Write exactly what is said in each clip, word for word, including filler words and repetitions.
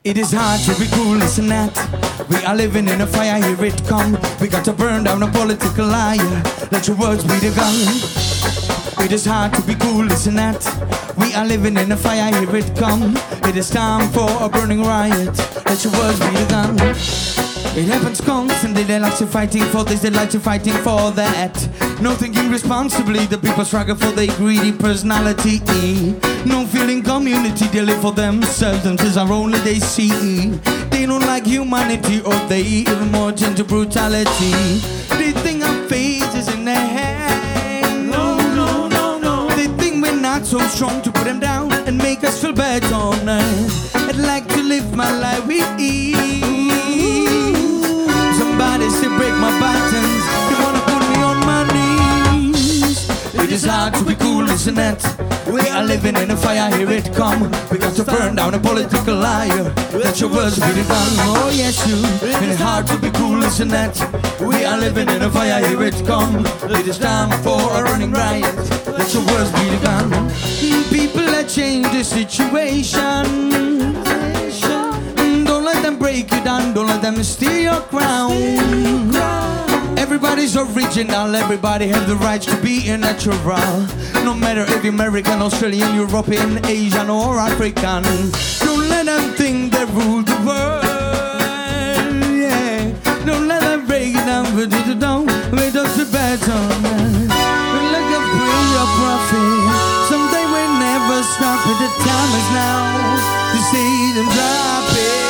It is hard to be cool, listen that. We are living in a fire, here it come. We got to burn down a political liar. Let your words be the gun. It is hard to be cool, listen that. We are living in a fire, here it come. It is time for a burning riot. Let your words be the gun. It happens constantly, they like to fighting for this, they like to fighting for that. No thinking responsibly, the people struggle for their greedy personality. No feeling community, they live for themselves, and this are only they see. They don't like humanity, or they even more into brutality. They think our fate is in their hands. No, no, no, no. They think we're not so strong to put them down and make us feel better on earth. I'd like to live my life with ease. Somebody say break my buttons, they wanna put me on my knees. It is hard to be cool, listen that. We are living in a fire, here it come. We got to burn down a political liar. Let your words be the gun. Oh yes you. It is hard to be cool, listen that. We are living in a fire, here it come. It is time for a running riot. Let your words be the gun. People that change the situation. Don't let them break you down, don't let them steal your crown. Everybody's original, everybody has the right to be a natural. No matter if you're American, Australian, European, Asian or African. Don't let them think they rule the world, yeah. Don't let them break it down, but it don't wait up to better. Look up, pray your prophet. Someday we'll never stop it, the time is now to see them drop it.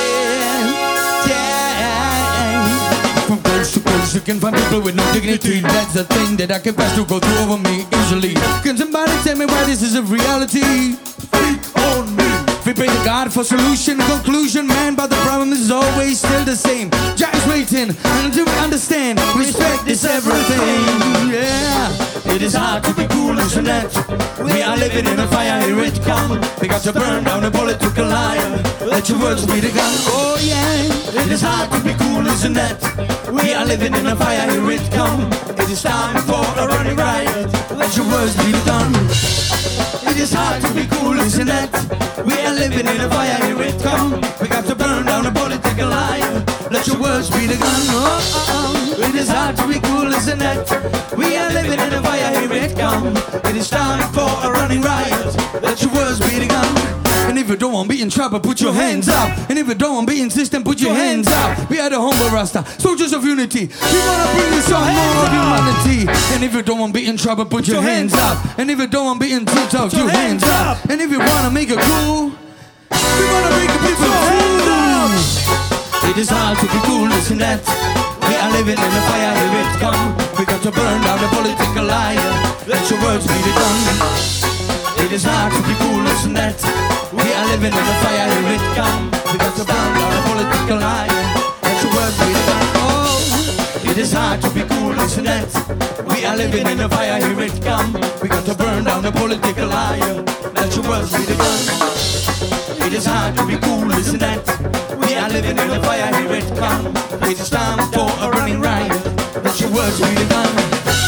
From coast to coast, you can find people with no dignity. That's the thing that I can pass to go through over me easily. Can somebody tell me why this is a reality? Speak on me. We pray to God for solution, conclusion, man, but the problem is always still the same. Just waiting until we understand. Respect is everything. Yeah. It is hard to be cool, listen that. We are living in a fire, here it come. We got to burn down a political liar. Let your words be the gun. Oh yeah. It is hard to be cool, listen that. We are living in a fire, here it come. It is time for a running riot. Let your words be the gun. It is hard to be cool, listen that. We are living in a fire, here it come. We got to burn down a political liar. Let your words be the gun. Oh, oh, oh. It is hard to be cool, listen that. We are living in a fire, here it come. It is time for a running riot. Let your words be the gun. And if you don't want to be in trouble, put your hands up. And if you don't want to be insistent, put your hands up. We are the humble Rasta, soldiers of unity. We want to bring you some more of humanity. And if you don't want to be in trouble, put your hands up. And if you don't want to be in too tough, your hands up. And if you want to make it cool, we want to make the people hands up. It is hard to be cool, listen that. We are living in a fire, here it come. We got to burn down the political liar. Let your words be the gun. It is hard to be cool, listen that. We are living in a fire, here it come. We got to burn down a political liar. Let your words be the gun. Oh, it is hard to be cool, listen that. We are living in a fire, here it come. We got to burn down a political liar. Let your words be the gun. It is hard to be cool, listen that. We are living in a fire, here it come. It is time for a running riot. Let your words be the gun.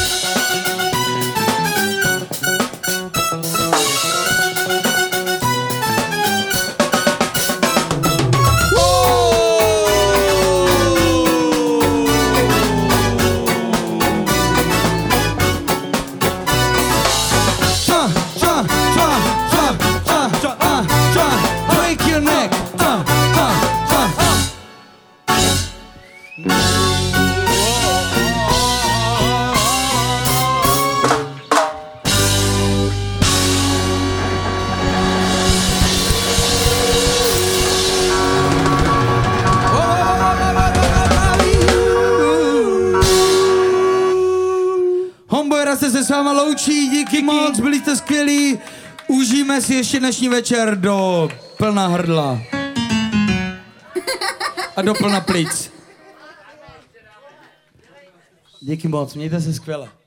Se se s váma loučí, díky moc, byli jste skvělí. Užijeme si ještě dnešní večer do plna hrdla. A do plna plic. Díky moc, mějte se skvěle.